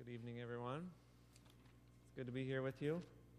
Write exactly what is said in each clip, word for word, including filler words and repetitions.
Good evening, everyone. It's good to be here with you.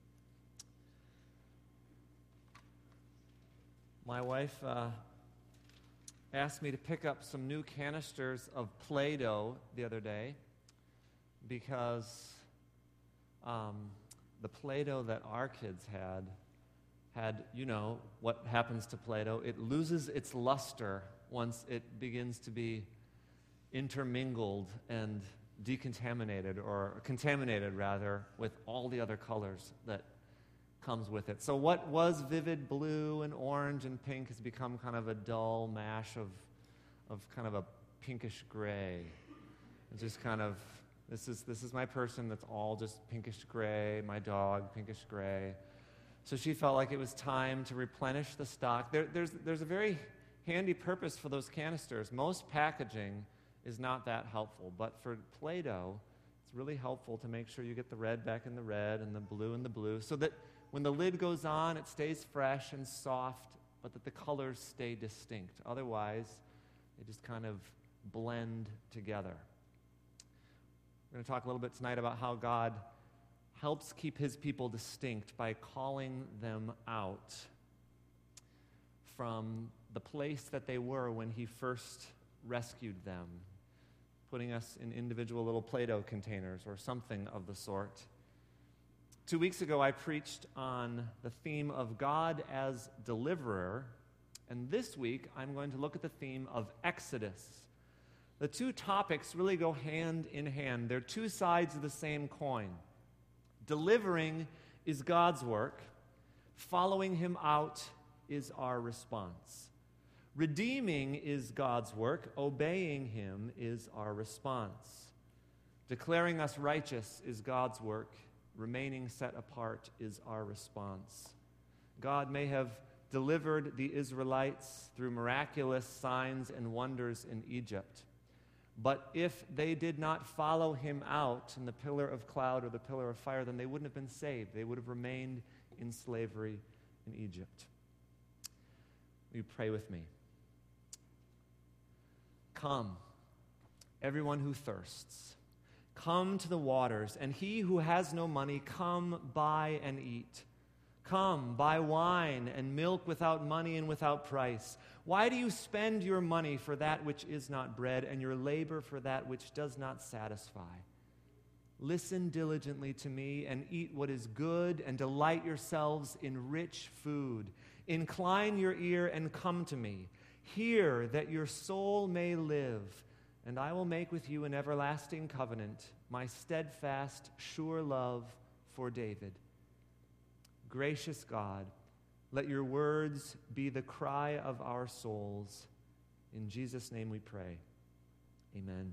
My wife uh, asked me to pick up some new canisters of Play-Doh the other day because um, the Play-Doh that our kids had had, you know, what happens to Play-Doh. It loses its luster once it begins to be intermingled and decontaminated, or contaminated rather, with all the other colors that comes with it. So what was vivid blue and orange and pink has become kind of a dull mash of of kind of a pinkish gray. It's just kind of, this is this is my person that's all just pinkish gray, my dog, pinkish gray. So she felt like it was time to replenish the stock. There, there's there's a very handy purpose for those canisters. Most packaging is not that helpful, but for Play-Doh, it's really helpful to make sure you get the red back in the red and the blue in the blue, so that when the lid goes on, it stays fresh and soft, but that the colors stay distinct. Otherwise, they just kind of blend together. We're going to talk a little bit tonight about how God helps keep his people distinct by calling them out from the place that they were when he first rescued them, putting us in individual little Play-Doh containers or something of the sort. Two weeks ago, I preached on the theme of God as deliverer, and this week, I'm going to look at the theme of Exodus. The two topics really go hand in hand. They're two sides of the same coin. Delivering is God's work. Following him out is our response. Redeeming is God's work. Obeying him is our response. Declaring us righteous is God's work. Remaining set apart is our response. God may have delivered the Israelites through miraculous signs and wonders in Egypt, but if they did not follow him out in the pillar of cloud or the pillar of fire, then they wouldn't have been saved. They would have remained in slavery in Egypt. Will you pray with me? Come, everyone who thirsts, come to the waters, and he who has no money, come buy and eat. Come, buy wine and milk without money and without price. Why do you spend your money for that which is not bread, and your labor for that which does not satisfy? Listen diligently to me and eat what is good, and delight yourselves in rich food. Incline your ear and come to me. Hear that your soul may live, and I will make with you an everlasting covenant, my steadfast, sure love for David. Gracious God, let your words be the cry of our souls. In Jesus' name we pray. Amen.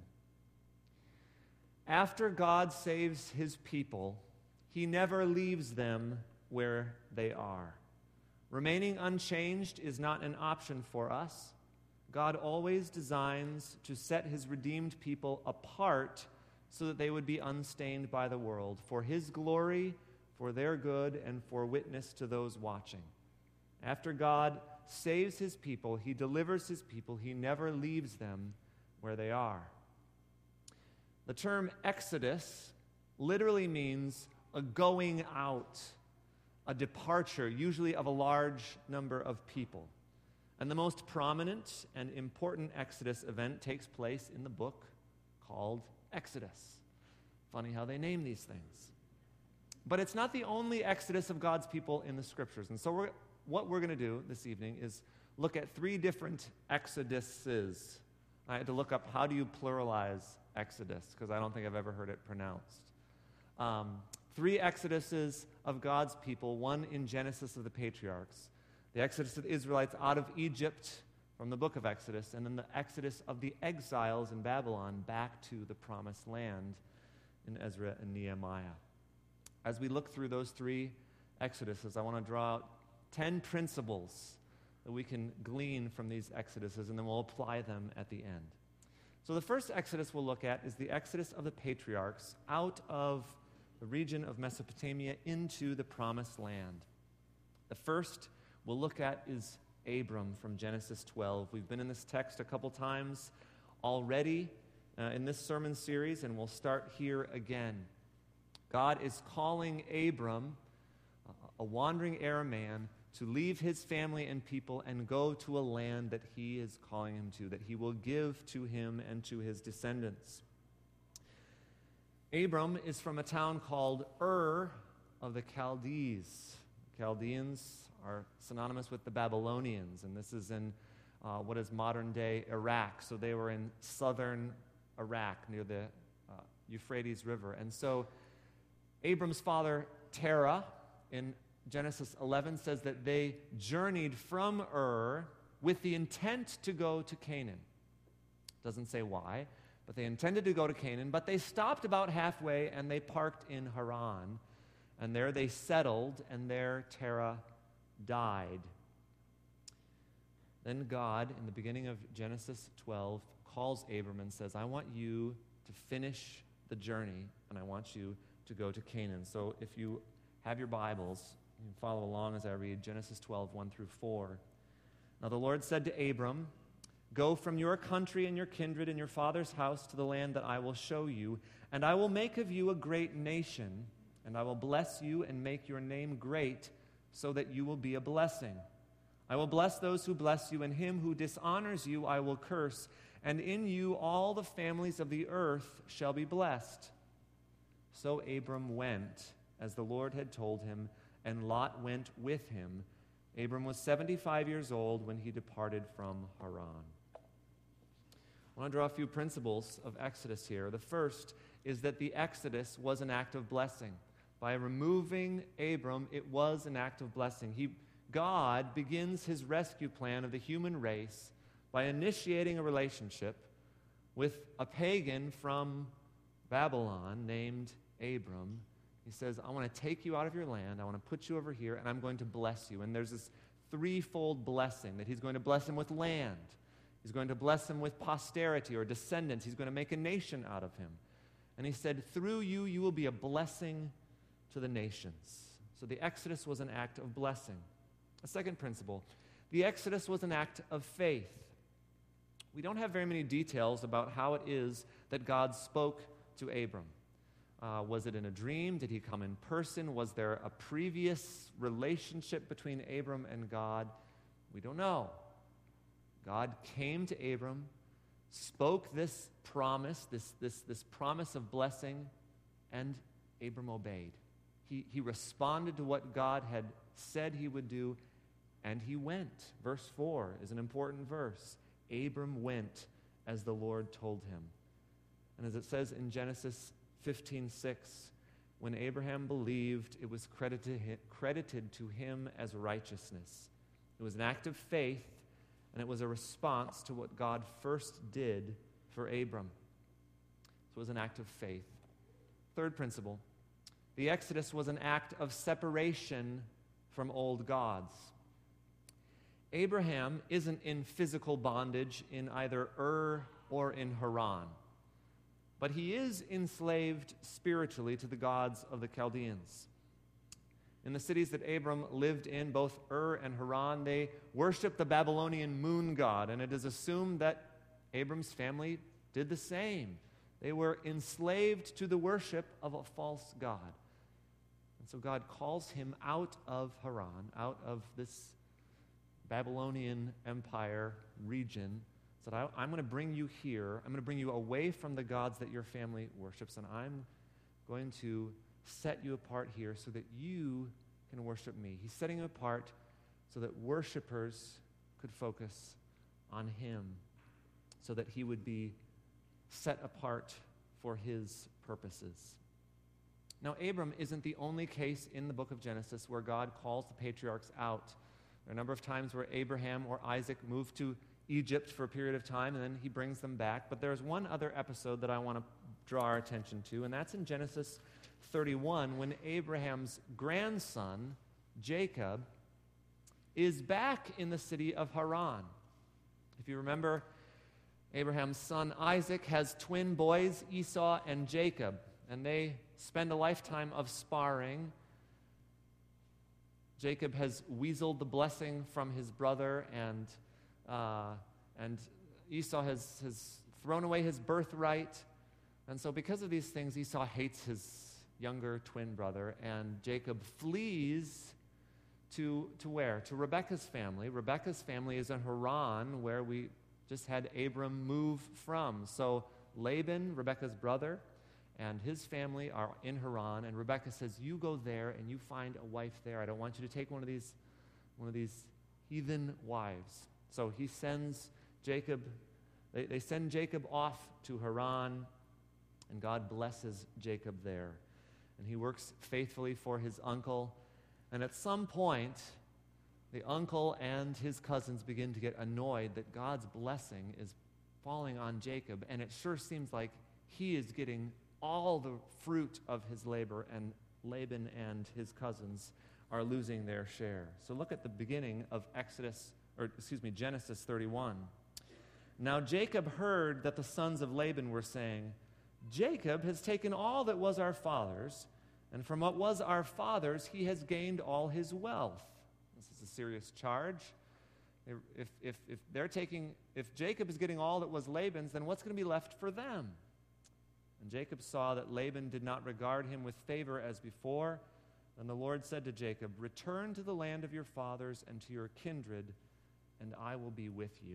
After God saves his people, he never leaves them where they are. Remaining unchanged is not an option for us. God always designs to set his redeemed people apart so that they would be unstained by the world, for his glory, for their good, and for witness to those watching. After God saves his people, he delivers his people. He never leaves them where they are. The term Exodus literally means a going out, a departure, usually of a large number of people. And the most prominent and important Exodus event takes place in the book called Exodus. Funny how they name these things. But it's not the only Exodus of God's people in the Scriptures. And so we're, what we're going to do this evening is look at three different Exoduses. I had to look up, how do you pluralize Exodus? Because I don't think I've ever heard it pronounced. Um, three Exoduses of God's people, one in Genesis of the patriarchs, the Exodus of the Israelites out of Egypt from the book of Exodus, and then the Exodus of the exiles in Babylon back to the promised land in Ezra and Nehemiah. As we look through those three Exoduses, I want to draw out ten principles that we can glean from these Exoduses, and then we'll apply them at the end. So the first Exodus we'll look at is the Exodus of the patriarchs out of the region of Mesopotamia into the promised land. The first we'll look at is Abram from Genesis twelve. We've been in this text a couple times already. uh, in this sermon series, and we'll start here again. God is calling Abram, a wandering Arab man, to leave his family and people and go to a land that he is calling him to, that he will give to him and to his descendants. Abram is from a town called Ur of the Chaldees. Chaldeans are synonymous with the Babylonians, and this is in uh, what is modern-day Iraq. So they were in southern Iraq near the uh, Euphrates River. And so Abram's father, Terah, in Genesis eleven, says that they journeyed from Ur with the intent to go to Canaan. Doesn't say why, but they intended to go to Canaan, but they stopped about halfway and they parked in Haran. And there they settled, and there Terah died. Then God, in the beginning of Genesis twelve, calls Abram and says, I want you to finish the journey, and I want you to go to Canaan. So if you have your Bibles, you can follow along as I read Genesis twelve, one through four. Now the Lord said to Abram, go from your country and your kindred and your father's house to the land that I will show you, and I will make of you a great nation, and I will bless you and make your name great, so that you will be a blessing. I will bless those who bless you, and him who dishonors you I will curse, and in you all the families of the earth shall be blessed. So Abram went, as the Lord had told him, and Lot went with him. Abram was seventy-five years old when he departed from Haran. I want to draw a few principles of Exodus here. The first is that the Exodus was an act of blessing. By removing Abram, it was an act of blessing. He, God begins his rescue plan of the human race by initiating a relationship with a pagan from Babylon named Abram. He says, I want to take you out of your land, I want to put you over here, and I'm going to bless you. And there's this threefold blessing, that he's going to bless him with land, he's going to bless him with posterity or descendants, he's going to make a nation out of him. And he said, through you, you will be a blessing to the nations. So the Exodus was an act of blessing. A second principle, the Exodus was an act of faith. We don't have very many details about how it is that God spoke to Abram. Uh, was it in a dream? Did he come in person? Was there a previous relationship between Abram and God? We don't know. God came to Abram, spoke this promise, this, this, this promise of blessing, and Abram obeyed. He, he responded to what God had said he would do, and he went. Verse four is an important verse. Abram went as the Lord told him. And as it says in Genesis fifteen six, when Abraham believed, it was credited, credited to him as righteousness. It was an act of faith, and it was a response to what God first did for Abram. So it was an act of faith. Third principle, the Exodus was an act of separation from old gods. Abraham isn't in physical bondage in either Ur or in Haran, but he is enslaved spiritually to the gods of the Chaldeans. In the cities that Abram lived in, both Ur and Haran, they worshiped the Babylonian moon god, and it is assumed that Abram's family did the same. They were enslaved to the worship of a false god. And so God calls him out of Haran, out of this Babylonian Empire region, said, I, I'm going to bring you here. I'm going to bring you away from the gods that your family worships, and I'm going to set you apart here so that you can worship me. He's setting you apart so that worshipers could focus on him, so that he would be set apart for his purposes. Now, Abram isn't the only case in the book of Genesis where God calls the patriarchs out. There are a number of times where Abraham or Isaac moved to Egypt for a period of time, and then he brings them back. But there's one other episode that I want to draw our attention to, and that's in Genesis thirty-one, when Abraham's grandson, Jacob, is back in the city of Haran. If you remember, Abraham's son Isaac has twin boys, Esau and Jacob, and they spend a lifetime of sparring. Jacob has weaseled the blessing from his brother, and uh, and Esau has, has thrown away his birthright. And so because of these things, Esau hates his younger twin brother, and Jacob flees to, to where? To Rebekah's family. Rebekah's family is in Haran, where we just had Abram move from. So Laban, Rebekah's brother, and his family are in Haran, and Rebekah says, you go there and you find a wife there. I don't want you to take one of these, one of these heathen wives. So he sends Jacob, they, they send Jacob off to Haran, and God blesses Jacob there. And he works faithfully for his uncle. And at some point, the uncle and his cousins begin to get annoyed that God's blessing is falling on Jacob, and it sure seems like he is getting all the fruit of his labor, and Laban and his cousins are losing their share. So look at the beginning of Exodus, or excuse me, Genesis thirty-one. Now Jacob heard that the sons of Laban were saying, Jacob has taken all that was our father's, and from what was our father's he has gained all his wealth. This is a serious charge. If, if, if they're taking, if Jacob is getting all that was Laban's, then what's going to be left for them? And Jacob saw that Laban did not regard him with favor as before. And the Lord said to Jacob, return to the land of your fathers and to your kindred, and I will be with you.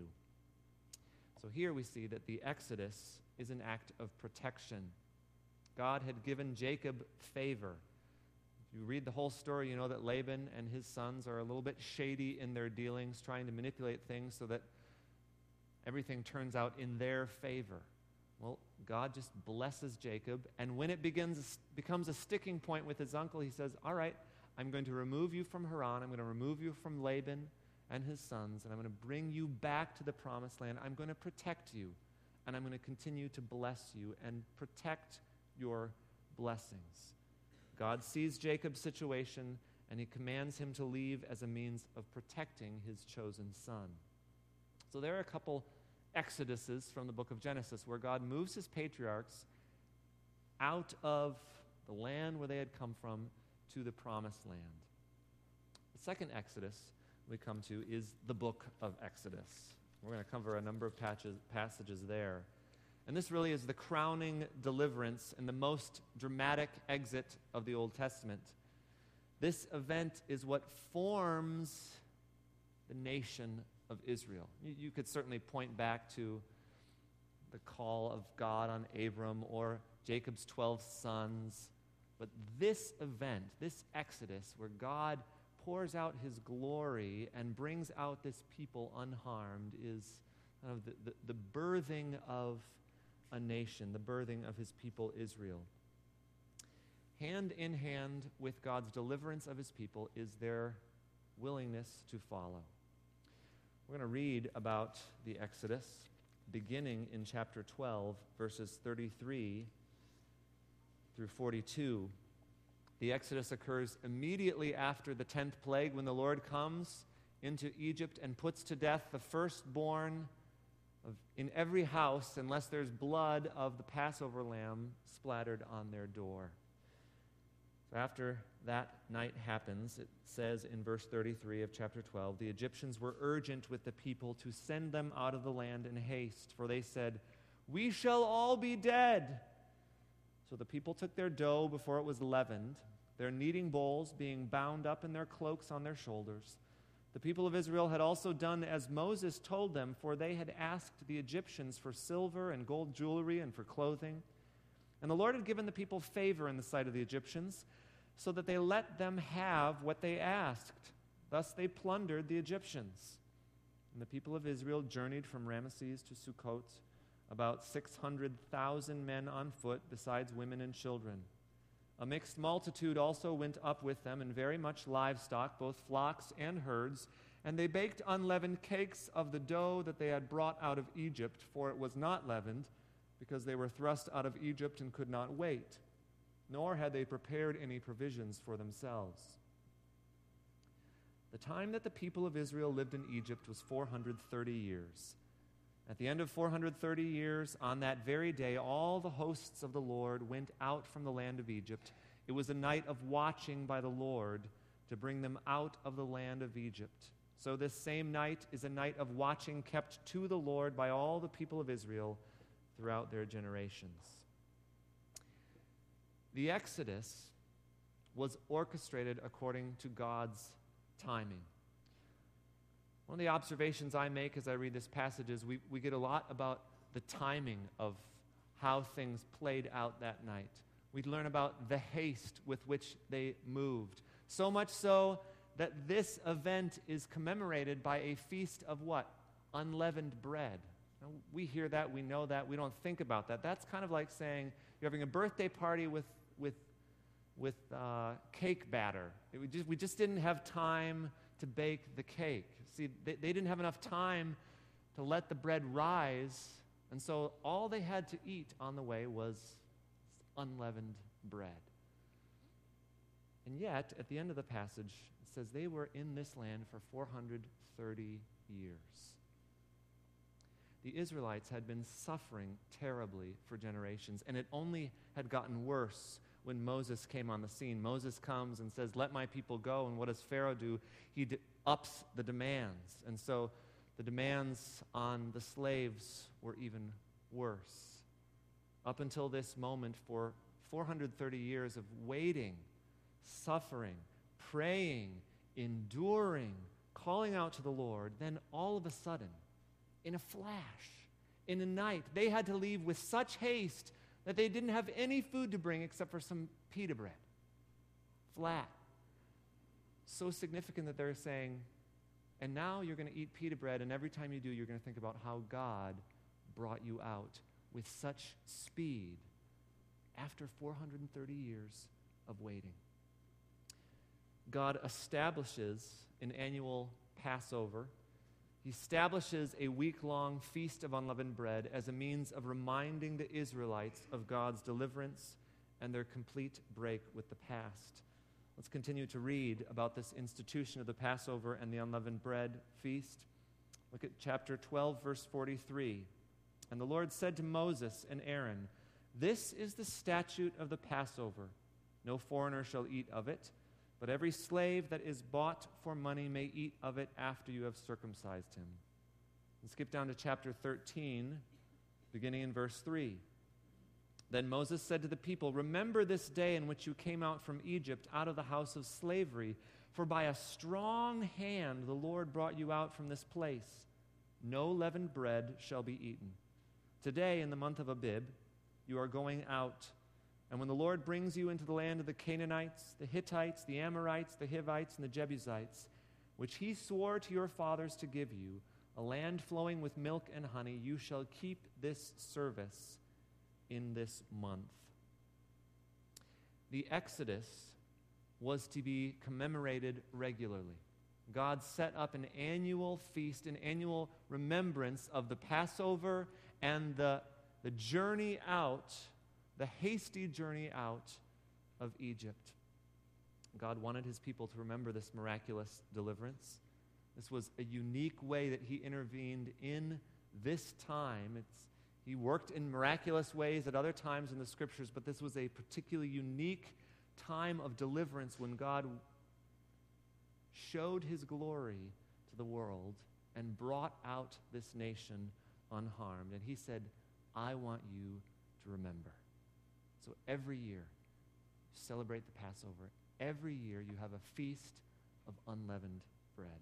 So here we see that the Exodus is an act of protection. God had given Jacob favor. If you read the whole story, you know that Laban and his sons are a little bit shady in their dealings, trying to manipulate things so that everything turns out in their favor. Well, God just blesses Jacob, and when it begins, becomes a sticking point with his uncle, he says, all right, I'm going to remove you from Haran, I'm going to remove you from Laban and his sons, and I'm going to bring you back to the promised land. I'm going to protect you, and I'm going to continue to bless you and protect your blessings. God sees Jacob's situation, and he commands him to leave as a means of protecting his chosen son. So there are a couple exoduses from the book of Genesis where God moves his patriarchs out of the land where they had come from to the promised land. The second exodus we come to is the book of Exodus. We're going to cover a number of patches, passages there. And this really is the crowning deliverance and the most dramatic exit of the Old Testament. This event is what forms the nation of Israel. You, you could certainly point back to the call of God on Abram or Jacob's twelve sons. But this event, this Exodus, where God pours out his glory and brings out this people unharmed, is kind of the, the, the birthing of a nation, the birthing of his people Israel. Hand in hand with God's deliverance of his people is their willingness to follow. We're going to read about the Exodus beginning in chapter twelve, verses thirty-three through forty-two. The Exodus occurs immediately after the tenth plague, when the Lord comes into Egypt and puts to death the firstborn of, in every house, unless there's blood of the Passover lamb splattered on their door. So after that night happens, it says in verse thirty-three of chapter twelve, the Egyptians were urgent with the people to send them out of the land in haste, for they said, we shall all be dead. So the people took their dough before it was leavened, their kneading bowls being bound up in their cloaks on their shoulders. The people of Israel had also done as Moses told them, for they had asked the Egyptians for silver and gold jewelry and for clothing. And the Lord had given the people favor in the sight of the Egyptians, so that they let them have what they asked. Thus they plundered the Egyptians. And the people of Israel journeyed from Ramesses to Sukkot, about six hundred thousand men on foot, besides women and children. A mixed multitude also went up with them, and very much livestock, both flocks and herds. And they baked unleavened cakes of the dough that they had brought out of Egypt, for it was not leavened, because they were thrust out of Egypt and could not wait. Nor had they prepared any provisions for themselves. The time that the people of Israel lived in Egypt was four hundred thirty years. At the end of four hundred thirty years, on that very day, all the hosts of the Lord went out from the land of Egypt. It was a night of watching by the Lord to bring them out of the land of Egypt. So this same night is a night of watching kept to the Lord by all the people of Israel throughout their generations. The Exodus was orchestrated according to God's timing. One of the observations I make as I read this passage is we, we get a lot about the timing of how things played out that night. We learn about the haste with which they moved. So much so that this event is commemorated by a feast of what? Unleavened bread. Now, we hear that, we know that, we don't think about that. That's kind of like saying you're having a birthday party with with with uh, cake batter. It, we, just, we just didn't have time to bake the cake. See, they, they didn't have enough time to let the bread rise, and so all they had to eat on the way was unleavened bread. And yet, at the end of the passage, it says they were in this land for four hundred thirty years. The Israelites had been suffering terribly for generations, and it only had gotten worse when Moses came on the scene. Moses comes and says, "Let my people go," and what does Pharaoh do? He d- ups the demands, and so the demands on the slaves were even worse. Up until this moment, for four hundred thirty years of waiting, suffering, praying, enduring, calling out to the Lord, then all of a sudden, in a flash, in a night, they had to leave with such haste that they didn't have any food to bring except for some pita bread. Flat. So significant that they're saying, and now you're going to eat pita bread, and every time you do, you're going to think about how God brought you out with such speed after four hundred thirty years of waiting. God establishes an annual Passover. He establishes a week-long feast of unleavened bread as a means of reminding the Israelites of God's deliverance and their complete break with the past. Let's continue to read about this institution of the Passover and the unleavened bread feast. Look at chapter twelve, verse forty-three. "And the Lord said to Moses and Aaron, 'This is the statute of the Passover. No foreigner shall eat of it, but every slave that is bought for money may eat of it after you have circumcised him.'" And skip down to chapter thirteen, beginning in verse three. "Then Moses said to the people, 'Remember this day in which you came out from Egypt, out of the house of slavery. For by a strong hand the Lord brought you out from this place. No leavened bread shall be eaten. Today, in the month of Abib, you are going out. And when the Lord brings you into the land of the Canaanites, the Hittites, the Amorites, the Hivites, and the Jebusites, which he swore to your fathers to give you, a land flowing with milk and honey, you shall keep this service in this month." The Exodus was to be commemorated regularly. God set up an annual feast, an annual remembrance of the Passover and the, the journey out, the hasty journey out of Egypt. God wanted his people to remember this miraculous deliverance. This was a unique way that he intervened in this time. It's, he worked in miraculous ways at other times in the scriptures, but this was a particularly unique time of deliverance when God showed his glory to the world and brought out this nation unharmed. And he said, "I want you to remember." So every year, celebrate the Passover. Every year, you have a feast of unleavened bread.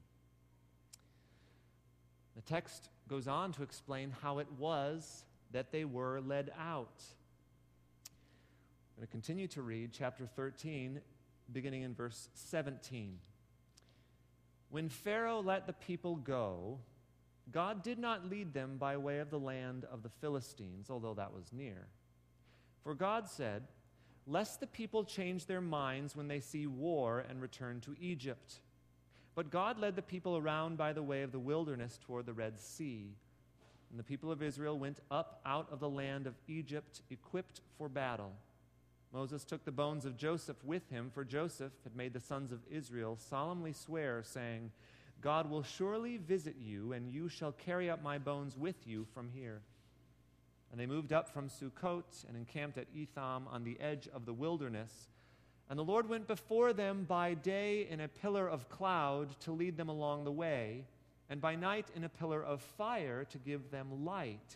The text goes on to explain how it was that they were led out. I'm going to continue to read chapter thirteen, beginning in verse seventeen. "When Pharaoh let the people go, God did not lead them by way of the land of the Philistines, although that was near. For God said, 'Lest the people change their minds when they see war and return to Egypt.' But God led the people around by the way of the wilderness toward the Red Sea. And the people of Israel went up out of the land of Egypt, equipped for battle. Moses took the bones of Joseph with him, for Joseph had made the sons of Israel solemnly swear, saying, 'God will surely visit you, and you shall carry up my bones with you from here.' And they moved up from Sukkot and encamped at Etham on the edge of the wilderness. And the Lord went before them by day in a pillar of cloud to lead them along the way, and by night in a pillar of fire to give them light,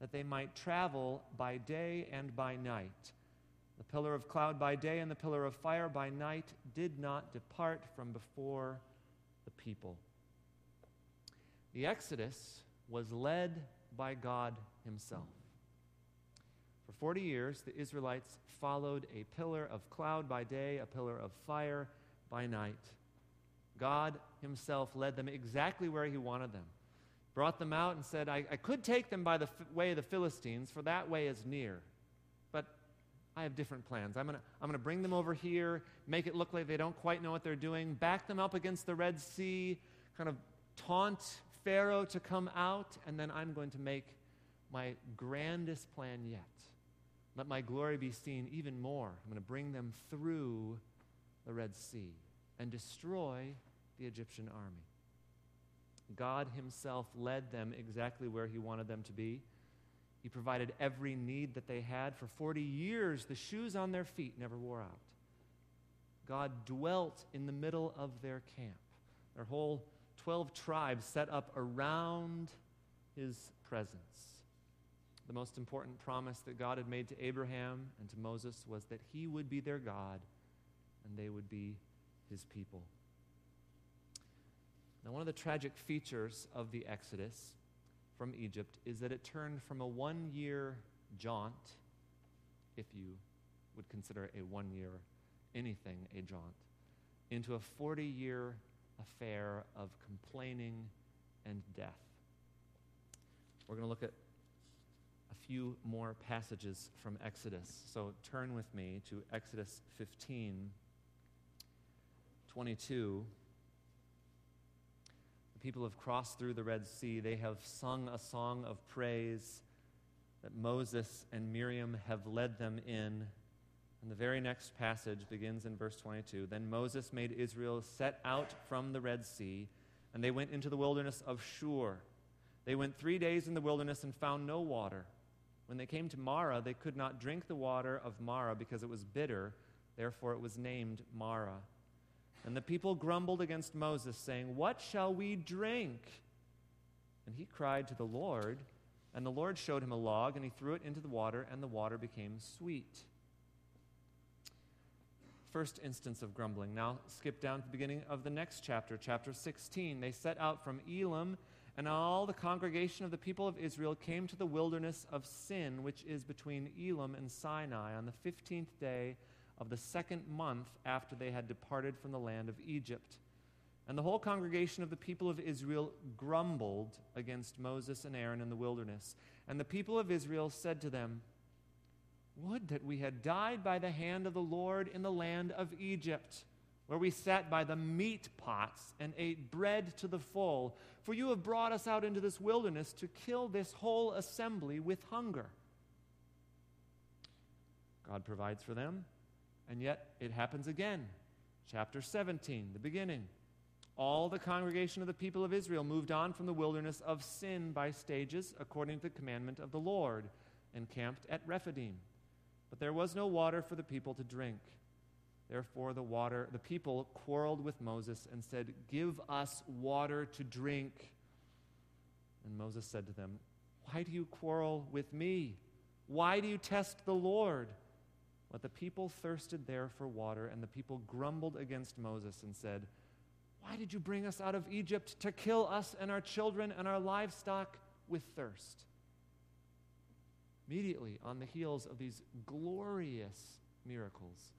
that they might travel by day and by night. The pillar of cloud by day and the pillar of fire by night did not depart from before the people. The Exodus was led by God himself. For forty years, the Israelites followed a pillar of cloud by day, a pillar of fire by night. God himself led them exactly where he wanted them. Brought them out and said, I, I could take them by the f- way of the Philistines, for that way is near. But I have different plans. I'm going to I'm going to bring them over here, make it look like they don't quite know what they're doing, back them up against the Red Sea, kind of taunt Pharaoh to come out, and then I'm going to make my grandest plan yet. Let my glory be seen even more. I'm going to bring them through the Red Sea and destroy the Egyptian army. God himself led them exactly where he wanted them to be. He provided every need that they had. For forty years, the shoes on their feet never wore out. God dwelt in the middle of their camp. Their whole twelve tribes set up around his presence. The most important promise that God had made to Abraham and to Moses was that he would be their God and they would be his people. Now, one of the tragic features of the Exodus from Egypt is that it turned from a one-year jaunt, if you would consider a one-year anything a jaunt, into a forty-year affair of complaining and death. We're going to look at a few more passages from Exodus. So turn with me to Exodus fifteen, twenty-two. The people have crossed through the Red Sea. They have sung a song of praise that Moses and Miriam have led them in. And the very next passage begins in verse twenty-two. Then Moses made Israel set out from the Red Sea, and they went into the wilderness of Shur. They went three days in the wilderness and found no water. When they came to Marah, they could not drink the water of Marah because it was bitter. Therefore it was named Marah. And the people grumbled against Moses, saying, "What shall we drink?" And he cried to the Lord, and the Lord showed him a log, and he threw it into the water, and the water became sweet. First instance of grumbling. Now skip down to the beginning of the next chapter, chapter sixteen. They set out from Elim, and all the congregation of the people of Israel came to the wilderness of Sin, which is between Elim and Sinai, on the fifteenth day of the second month after they had departed from the land of Egypt. And the whole congregation of the people of Israel grumbled against Moses and Aaron in the wilderness. And the people of Israel said to them, "Would that we had died by the hand of the Lord in the land of Egypt, where we sat by the meat pots and ate bread to the full. For you have brought us out into this wilderness to kill this whole assembly with hunger." God provides for them, and yet it happens again. Chapter seventeen, the beginning. All the congregation of the people of Israel moved on from the wilderness of Sin by stages, according to the commandment of the Lord, and camped at Rephidim. But there was no water for the people to drink. Therefore the water, the people quarreled with Moses and said, "Give us water to drink." And Moses said to them, "Why do you quarrel with me? Why do you test the Lord?" But the people thirsted there for water, and the people grumbled against Moses and said, "Why did you bring us out of Egypt to kill us and our children and our livestock with thirst?" Immediately on the heels of these glorious miracles,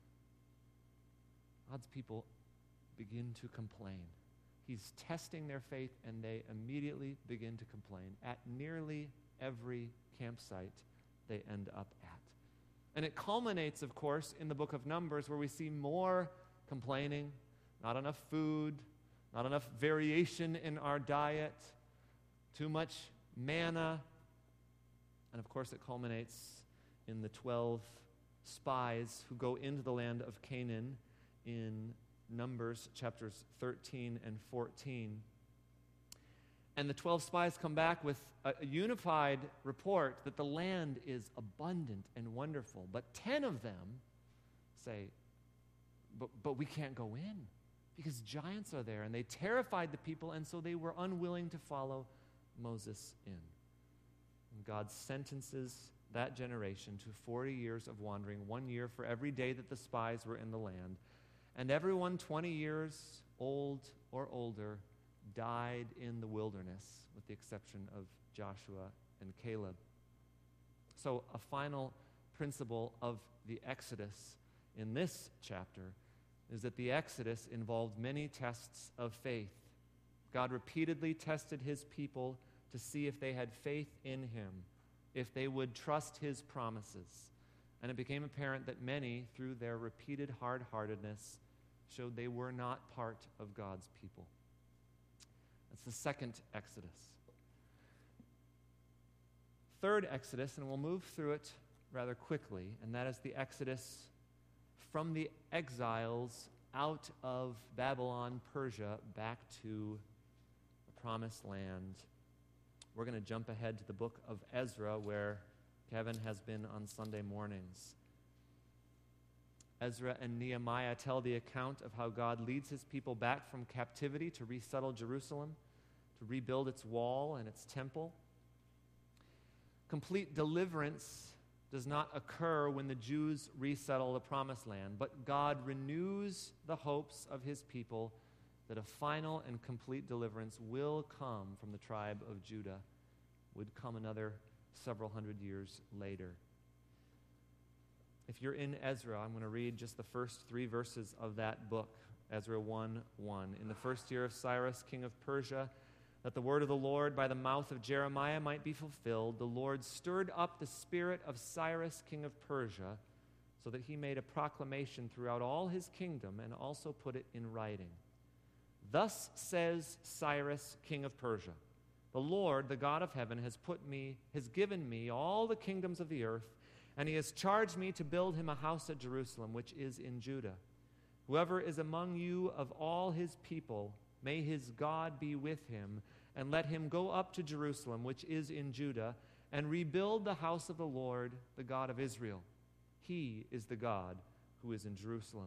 God's people begin to complain. He's testing their faith, and they immediately begin to complain at nearly every campsite they end up at. And it culminates, of course, in the book of Numbers, where we see more complaining, not enough food, not enough variation in our diet, too much manna. And of course, it culminates in the twelve spies who go into the land of Canaan in Numbers chapters thirteen and fourteen. And the twelve spies come back with a, a unified report that the land is abundant and wonderful. But ten of them say, but, but we can't go in because giants are there. And they terrified the people, and so they were unwilling to follow Moses in. And God sentences that generation to forty years of wandering, one year for every day that the spies were in the land. And everyone twenty years old or older died in the wilderness, with the exception of Joshua and Caleb. So a final principle of the Exodus in this chapter is that the Exodus involved many tests of faith. God repeatedly tested his people to see if they had faith in him, if they would trust his promises. And it became apparent that many, through their repeated hard-heartedness, showed they were not part of God's people. That's the second Exodus. Third Exodus, and we'll move through it rather quickly, and that is the Exodus from the exiles out of Babylon, Persia, back to the Promised Land. We're going to jump ahead to the book of Ezra, where Kevin has been on Sunday mornings. Ezra and Nehemiah tell the account of how God leads his people back from captivity to resettle Jerusalem, to rebuild its wall and its temple. Complete deliverance does not occur when the Jews resettle the Promised Land, but God renews the hopes of his people that a final and complete deliverance will come from the tribe of Judah, would come another several hundred years later. If you're in Ezra, I'm going to read just the first three verses of that book, Ezra one one. In the first year of Cyrus, king of Persia, that the word of the Lord by the mouth of Jeremiah might be fulfilled, the Lord stirred up the spirit of Cyrus, king of Persia, so that he made a proclamation throughout all his kingdom and also put it in writing. Thus says Cyrus, king of Persia, the Lord, the God of heaven, has put me, has given me all the kingdoms of the earth, and he has charged me to build him a house at Jerusalem, which is in Judah. Whoever is among you of all his people, may his God be with him, and let him go up to Jerusalem, which is in Judah, and rebuild the house of the Lord, the God of Israel. He is the God who is in Jerusalem.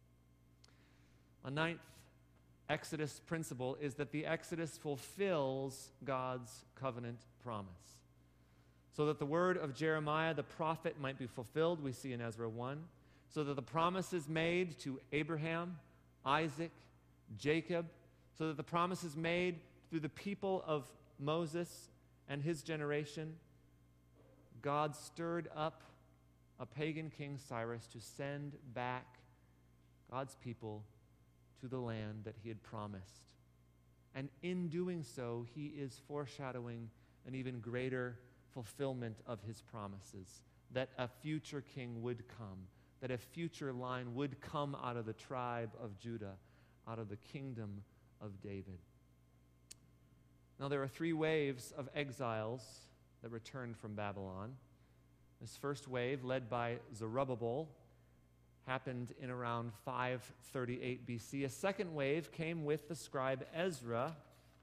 A ninth Exodus principle is that the Exodus fulfills God's covenant promise. So that the word of Jeremiah the prophet might be fulfilled, we see in Ezra one. So that the promises made to Abraham, Isaac, Jacob, so that the promises made through the people of Moses and his generation, God stirred up a pagan king, Cyrus, to send back God's people to the land that he had promised. And in doing so, he is foreshadowing an even greater fulfillment of his promises, that a future king would come, that a future line would come out of the tribe of Judah, out of the kingdom of David. Now, there are three waves of exiles that returned from Babylon. This first wave, led by Zerubbabel, happened in around five thirty-eight B C. A second wave came with the scribe Ezra.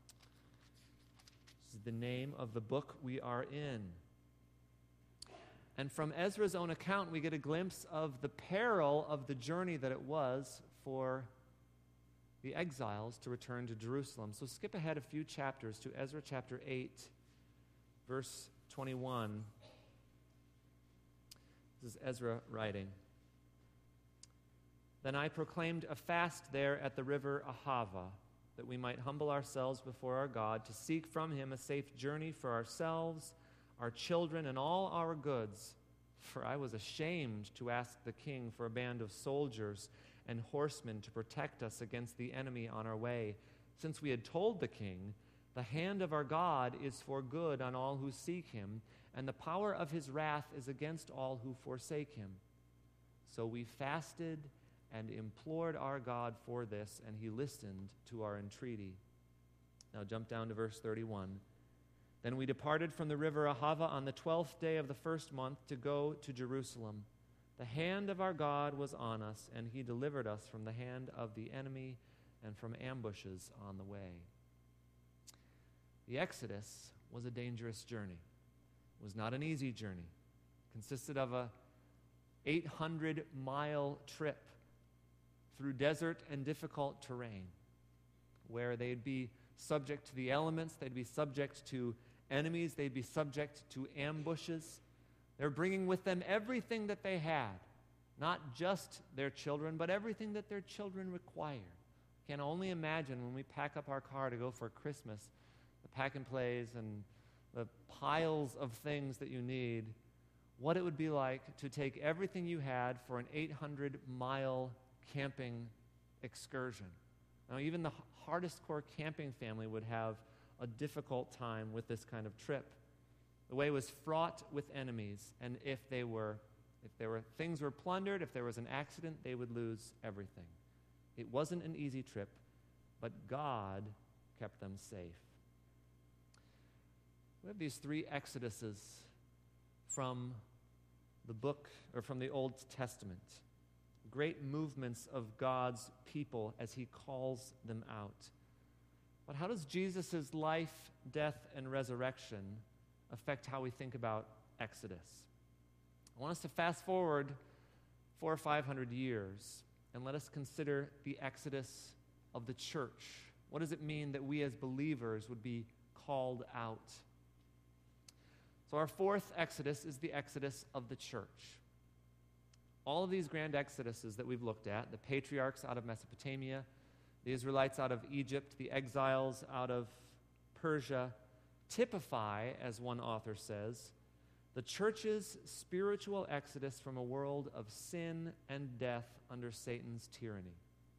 This is the name of the book we are in. And from Ezra's own account, we get a glimpse of the peril of the journey that it was for the exiles to return to Jerusalem. So skip ahead a few chapters to Ezra chapter eight, verse twenty-one. This is Ezra writing. Then I proclaimed a fast there at the river Ahava, that we might humble ourselves before our God, to seek from him a safe journey for ourselves, our children, and all our goods. For I was ashamed to ask the king for a band of soldiers and horsemen to protect us against the enemy on our way, since we had told the king, the hand of our God is for good on all who seek him, and the power of his wrath is against all who forsake him. So we fasted and implored our God for this, and he listened to our entreaty. Now jump down to verse thirty-one. Then we departed from the river Ahava on the twelfth day of the first month to go to Jerusalem. The hand of our God was on us, and he delivered us from the hand of the enemy and from ambushes on the way. The Exodus was a dangerous journey. It was not an easy journey. It consisted of a eight hundred mile trip through desert and difficult terrain, where they'd be subject to the elements, they'd be subject to enemies. They'd be subject to ambushes. They're bringing with them everything that they had, not just their children, but everything that their children require. Can only imagine when we pack up our car to go for Christmas, the pack and plays and the piles of things that you need, what it would be like to take everything you had for an eight hundred mile camping excursion. Now, even the hardest core camping family would have a difficult time with this kind of trip. The way was fraught with enemies, and if they were, if there were things were plundered, if there was an accident, they would lose everything. It wasn't an easy trip, but God kept them safe. We have these three exoduses from the book, or from the Old Testament. Great movements of God's people as he calls them out. But how does Jesus' life, death, and resurrection affect how we think about Exodus? I want us to fast forward four or five hundred years and let us consider the Exodus of the church. What does it mean that we as believers would be called out? So our fourth Exodus is the Exodus of the church. All of these grand exoduses that we've looked at, the patriarchs out of Mesopotamia, the Israelites out of Egypt, the exiles out of Persia, typify, as one author says, the church's spiritual exodus from a world of sin and death under Satan's tyranny.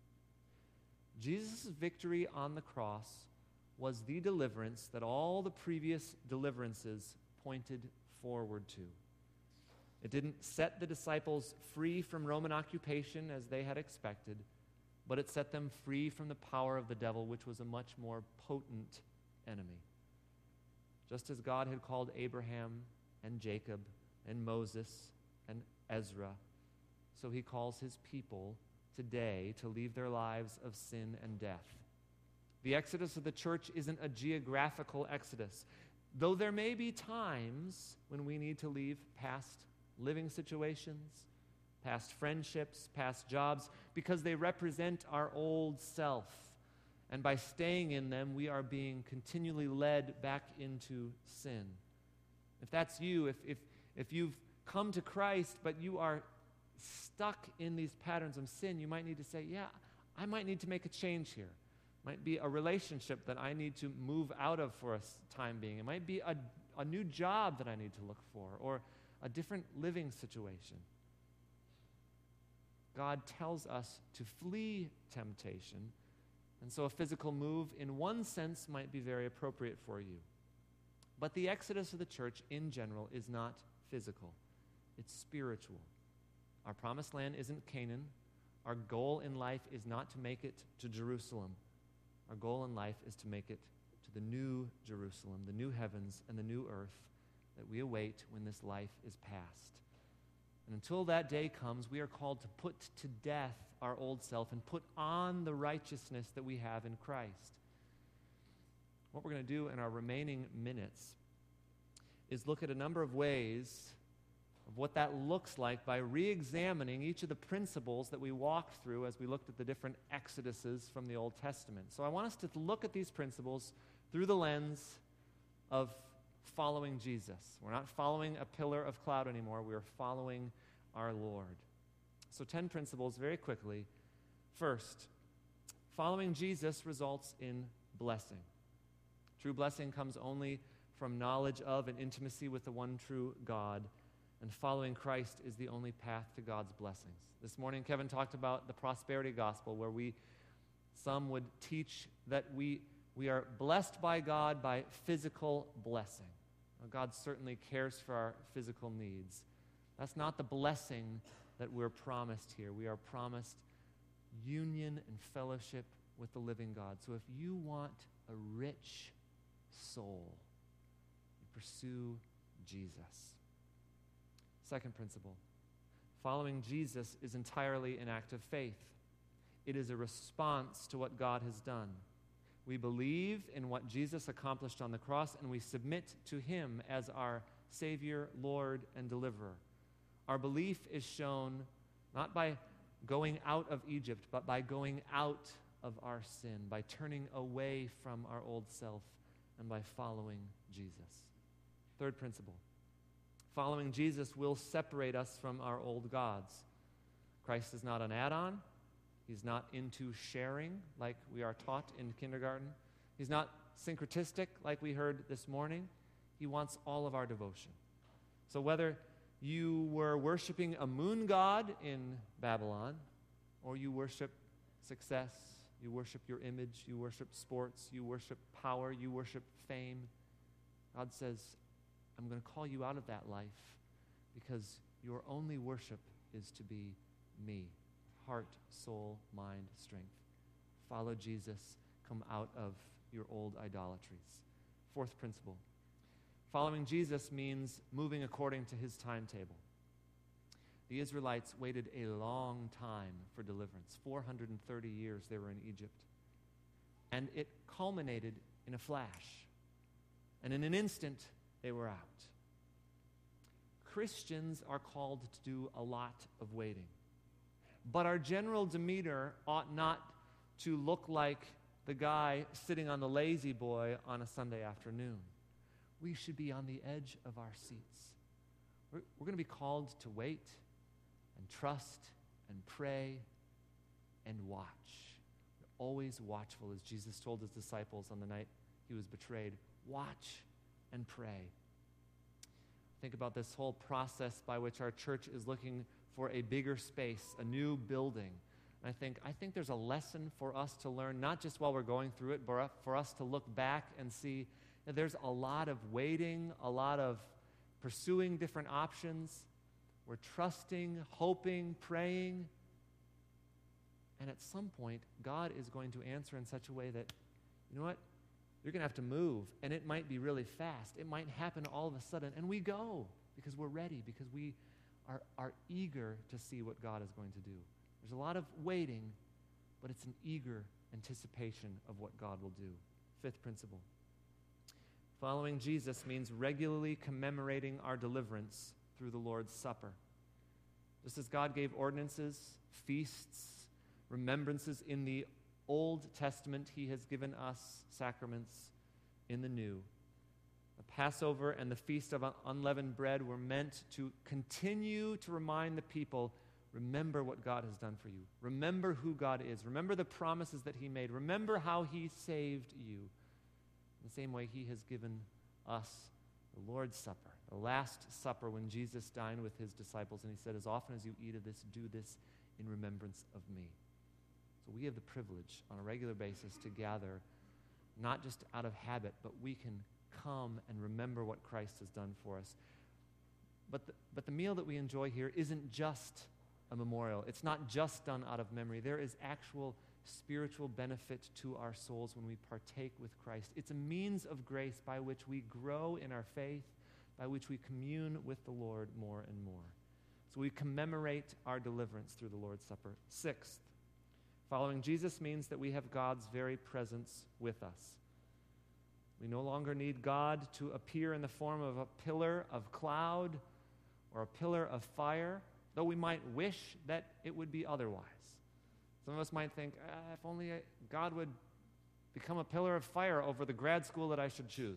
Jesus' victory on the cross was the deliverance that all the previous deliverances pointed forward to. It didn't set the disciples free from Roman occupation as they had expected, but it set them free from the power of the devil, which was a much more potent enemy. Just as God had called Abraham and Jacob and Moses and Ezra, so he calls his people today to leave their lives of sin and death. The exodus of the church isn't a geographical exodus, though there may be times when we need to leave past living situations, past friendships, past jobs, because they represent our old self. And by staying in them, we are being continually led back into sin. If that's you, if, if, if you've come to Christ, but you are stuck in these patterns of sin, you might need to say, yeah, I might need to make a change here. It might be a relationship that I need to move out of for a time being. It might be a, a new job that I need to look for, or a different living situation. God tells us to flee temptation, and so a physical move in one sense might be very appropriate for you. But the exodus of the church in general is not physical. It's spiritual. Our promised land isn't Canaan. Our goal in life is not to make it to Jerusalem. Our goal in life is to make it to the new Jerusalem, the new heavens and the new earth that we await when this life is past. And until that day comes, we are called to put to death our old self and put on the righteousness that we have in Christ. What we're going to do in our remaining minutes is look at a number of ways of what that looks like by re-examining each of the principles that we walked through as we looked at the different exoduses from the Old Testament. So I want us to look at these principles through the lens of following Jesus. We're not following a pillar of cloud anymore. We are following our Lord. So ten principles very quickly. First, following Jesus results in blessing. True blessing comes only from knowledge of and intimacy with the one true God, and following Christ is the only path to God's blessings. This morning, Kevin talked about the prosperity gospel, where we, some would teach that we, we are blessed by God by physical blessing. Now, God certainly cares for our physical needs. That's not the blessing that we're promised here. We are promised union and fellowship with the living God. So if you want a rich soul, you pursue Jesus. Second principle, following Jesus is entirely an act of faith. It is a response to what God has done. We believe in what Jesus accomplished on the cross, and we submit to him as our Savior, Lord, and Deliverer. Our belief is shown not by going out of Egypt, but by going out of our sin, by turning away from our old self, and by following Jesus. Third principle. Following Jesus will separate us from our old gods. Christ is not an add-on. He's not into sharing like we are taught in kindergarten. He's not syncretistic like we heard this morning. He wants all of our devotion. So whether you were worshiping a moon god in Babylon, or you worship success, you worship your image, you worship sports, you worship power, you worship fame, God says, I'm going to call you out of that life because your only worship is to be me. Heart, soul, mind, strength. Follow Jesus. Come out of your old idolatries. Fourth principle. Following Jesus means moving according to his timetable. The Israelites waited a long time for deliverance. four hundred thirty years they were in Egypt. And it culminated in a flash. And in an instant, they were out. Christians are called to do a lot of waiting. But our general demeanor ought not to look like the guy sitting on the lazy boy on a Sunday afternoon. We should be on the edge of our seats. We're, we're going to be called to wait and trust and pray and watch. We're always watchful, as Jesus told his disciples on the night he was betrayed. Watch and pray. Think about this whole process by which our church is looking for a bigger space, a new building. And I think, I think there's a lesson for us to learn, not just while we're going through it, but for us to look back and see that there's a lot of waiting, a lot of pursuing different options. We're trusting, hoping, praying. And at some point, God is going to answer in such a way that, you know what? You're going to have to move, and it might be really fast. It might happen all of a sudden, and we go because we're ready, because we are, are eager to see what God is going to do. There's a lot of waiting, but it's an eager anticipation of what God will do. Fifth principle. Following Jesus means regularly commemorating our deliverance through the Lord's Supper. Just as God gave ordinances, feasts, remembrances in the Old Testament, he has given us sacraments in the New. The Passover and the Feast of Unleavened Bread were meant to continue to remind the people, remember what God has done for you. Remember who God is. Remember the promises that he made. Remember how he saved you. In the same way, he has given us the Lord's Supper, the Last Supper when Jesus dined with his disciples, and he said, as often as you eat of this, do this in remembrance of me. So we have the privilege on a regular basis to gather, not just out of habit, but we can come and remember what Christ has done for us. But the, but the meal that we enjoy here isn't just a memorial. It's not just done out of memory. There is actual spiritual benefit to our souls when we partake with Christ. It's a means of grace by which we grow in our faith, by which we commune with the Lord more and more. So we commemorate our deliverance through the Lord's Supper. Sixth, following Jesus means that we have God's very presence with us. We no longer need God to appear in the form of a pillar of cloud or a pillar of fire, though we might wish that it would be otherwise. Some of us might think, ah, if only I, God would become a pillar of fire over the grad school that I should choose.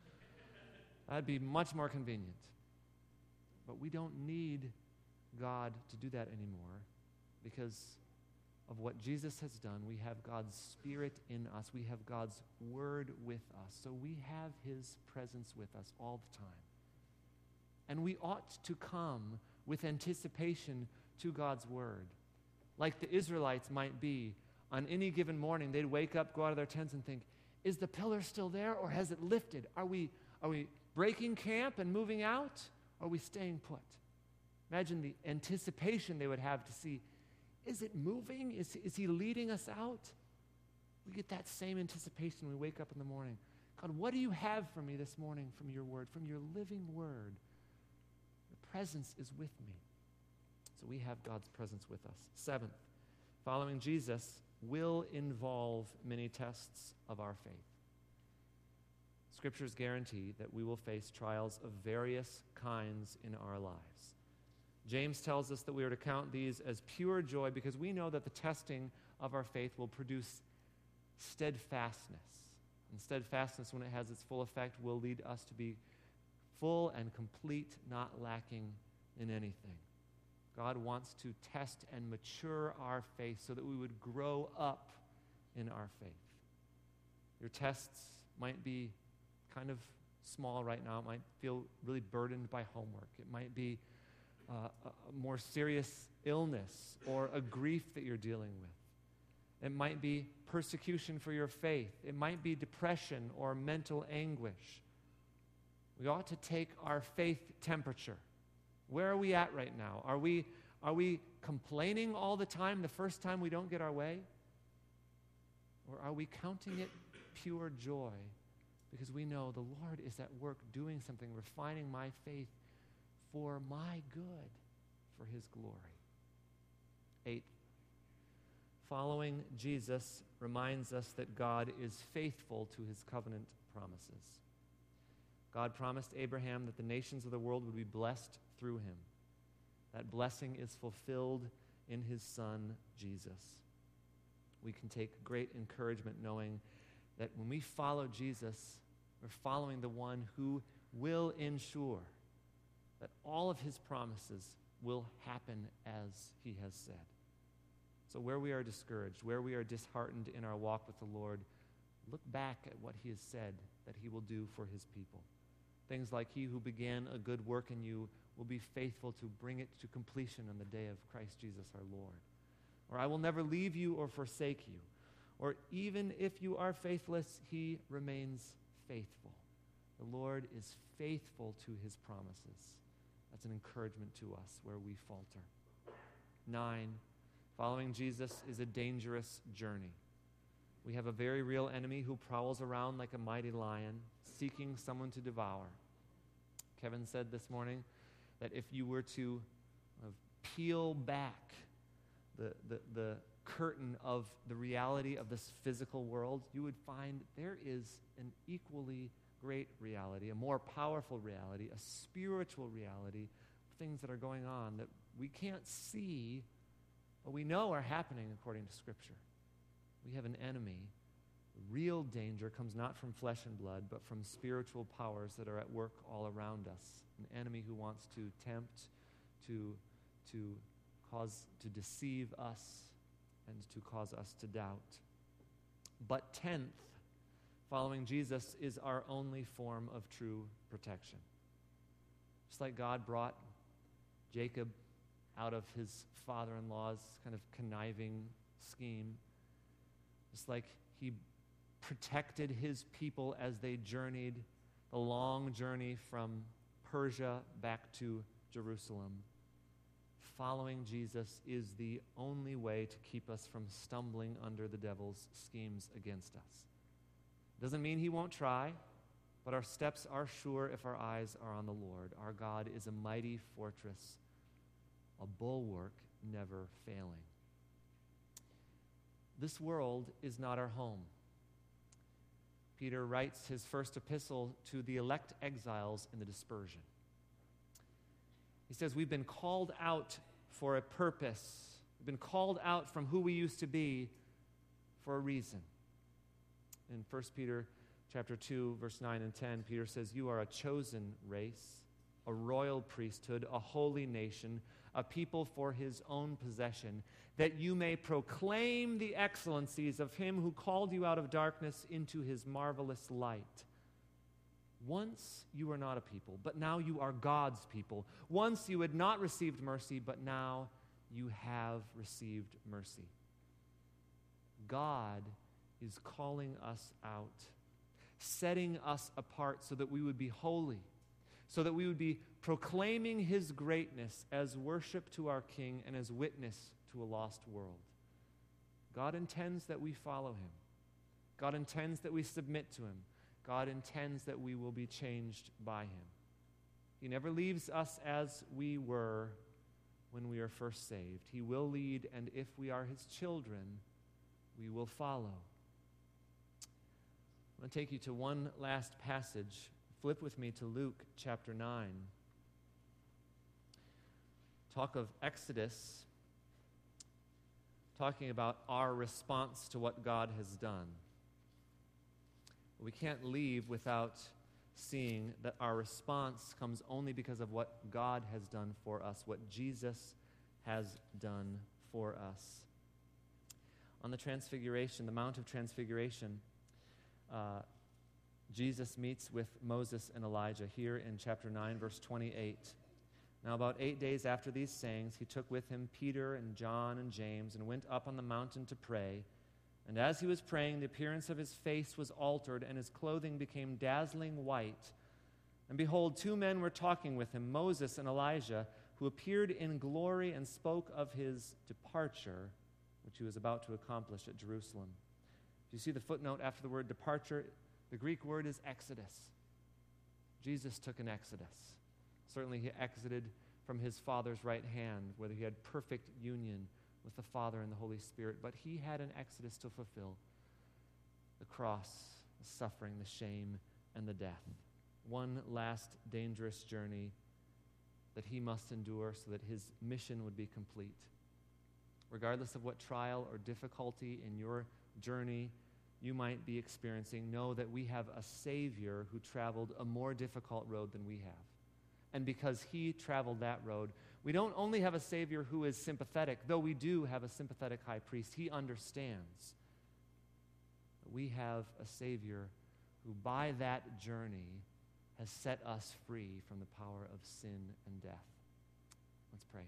That'd be much more convenient. But we don't need God to do that anymore because of what Jesus has done. We have God's Spirit in us. We have God's Word with us. So we have his presence with us all the time. And we ought to come with anticipation to God's Word. Like the Israelites might be, on any given morning, they'd wake up, go out of their tents and think, is the pillar still there or has it lifted? Are we, are we breaking camp and moving out? Or are we staying put? Imagine the anticipation they would have to see, is it moving? Is, is he leading us out? We get that same anticipation when we wake up in the morning. God, what do you have for me this morning from your word, from your living word? Your presence is with me. So we have God's presence with us. Seventh, following Jesus will involve many tests of our faith. Scriptures guarantee that we will face trials of various kinds in our lives. James tells us that we are to count these as pure joy because we know that the testing of our faith will produce steadfastness. And steadfastness, when it has its full effect, will lead us to be full and complete, not lacking in anything. God wants to test and mature our faith so that we would grow up in our faith. Your tests might be kind of small right now. It might feel really burdened by homework. It might be uh, a more serious illness or a grief that you're dealing with. It might be persecution for your faith. It might be depression or mental anguish. We ought to take our faith temperature. Where are we at right now? Are we, are we complaining all the time the first time we don't get our way? Or are we counting it pure joy because we know the Lord is at work doing something, refining my faith for my good, for his glory? Eighth, following Jesus reminds us that God is faithful to his covenant promises. God promised Abraham that the nations of the world would be blessed through him. That blessing is fulfilled in his Son, Jesus. We can take great encouragement knowing that when we follow Jesus, we're following the one who will ensure that all of his promises will happen as he has said. So where we are discouraged, where we are disheartened in our walk with the Lord, look back at what he has said that he will do for his people. Things like, he who began a good work in you will be faithful to bring it to completion on the day of Christ Jesus our Lord. Or, I will never leave you or forsake you. Or, even if you are faithless, he remains faithful. The Lord is faithful to his promises. That's an encouragement to us where we falter. Nine, following Jesus is a dangerous journey. We have a very real enemy who prowls around like a mighty lion, seeking someone to devour. Kevin said this morning that if you were to uh, peel back the, the, the curtain of the reality of this physical world, you would find there is an equally great reality, a more powerful reality, a spiritual reality, things that are going on that we can't see, but we know are happening according to Scripture. We have an enemy. Real danger comes not from flesh and blood, but from spiritual powers that are at work all around us. An enemy who wants to tempt, to, to cause, to deceive us, and to cause us to doubt. But tenth, following Jesus is our only form of true protection. Just like God brought Jacob out of his father-in-law's kind of conniving scheme, just like he protected his people as they journeyed the long journey from Persia back to Jerusalem. Following Jesus is the only way to keep us from stumbling under the devil's schemes against us. Doesn't mean he won't try, but our steps are sure if our eyes are on the Lord. Our God is a mighty fortress, a bulwark never failing. This world is not our home. Peter writes his first epistle to the elect exiles in the dispersion. He says, we've been called out for a purpose. We've been called out from who we used to be for a reason. In First Peter chapter two, verse nine and ten, Peter says, you are a chosen race, a royal priesthood, a holy nation, a people for his own possession, that you may proclaim the excellencies of him who called you out of darkness into his marvelous light. Once you were not a people, but now you are God's people. Once you had not received mercy, but now you have received mercy. God is calling us out, setting us apart so that we would be holy, so that we would be proclaiming his greatness as worship to our King and as witness to a lost world. God intends that we follow him. God intends that we submit to him. God intends that we will be changed by him. He never leaves us as we were when we are first saved. He will lead, and if we are his children, we will follow. I'm going to take you to one last passage. Flip with me to Luke chapter nine. Talk of Exodus, talking about our response to what God has done. We can't leave without seeing that our response comes only because of what God has done for us, what Jesus has done for us. On the Transfiguration, the Mount of Transfiguration, uh, Jesus meets with Moses and Elijah here in chapter nine, verse twenty-eight. Now about eight days after these sayings, he took with him Peter and John and James and went up on the mountain to pray. And as he was praying, the appearance of his face was altered, and his clothing became dazzling white. And behold, two men were talking with him, Moses and Elijah, who appeared in glory and spoke of his departure, which he was about to accomplish at Jerusalem. If you see the footnote after the word departure, the Greek word is exodus. Jesus took an exodus. Certainly he exited from his Father's right hand, where he had perfect union with the Father and the Holy Spirit. But he had an exodus to fulfill: the cross, the suffering, the shame, and the death. One last dangerous journey that he must endure so that his mission would be complete. Regardless of what trial or difficulty in your journey you might be experiencing, know that we have a Savior who traveled a more difficult road than we have. And because he traveled that road, we don't only have a Savior who is sympathetic, though we do have a sympathetic high priest. He understands. But we have a Savior who, by that journey, has set us free from the power of sin and death. Let's pray.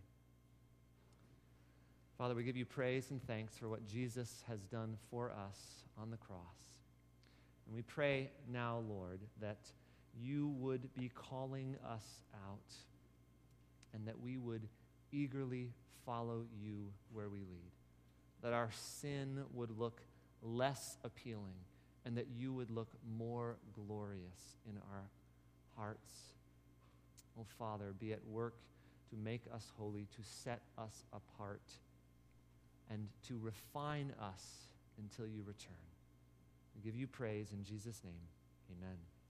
Father, we give you praise and thanks for what Jesus has done for us on the cross. And we pray now, Lord, that you would be calling us out and that we would eagerly follow you where we lead. That our sin would look less appealing and that you would look more glorious in our hearts. Oh, Father, be at work to make us holy, to set us apart, and to refine us until you return. We give you praise in Jesus' name. Amen.